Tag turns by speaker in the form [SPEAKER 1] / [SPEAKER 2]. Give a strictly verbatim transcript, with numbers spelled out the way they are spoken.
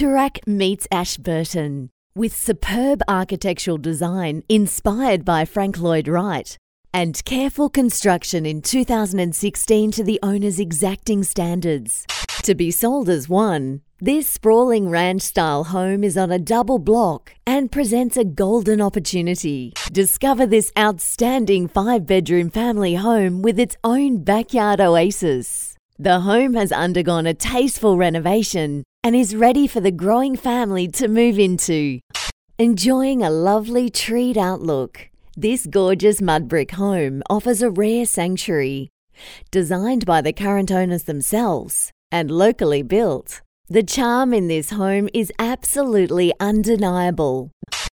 [SPEAKER 1] Toorak meets Ashburton. With superb architectural design inspired by Frank Lloyd Wright and careful construction in two thousand sixteen to the owner's exacting standards. To be sold as one, this sprawling ranch-style home is on a double block and presents a golden opportunity. Discover this outstanding five-bedroom family home with its own backyard oasis. The home has undergone a tasteful renovation and is ready for the growing family to move into. Enjoying a lovely treed outlook, this gorgeous mud brick home offers a rare sanctuary. Designed by the current owners themselves and locally built, the charm in this home is absolutely undeniable.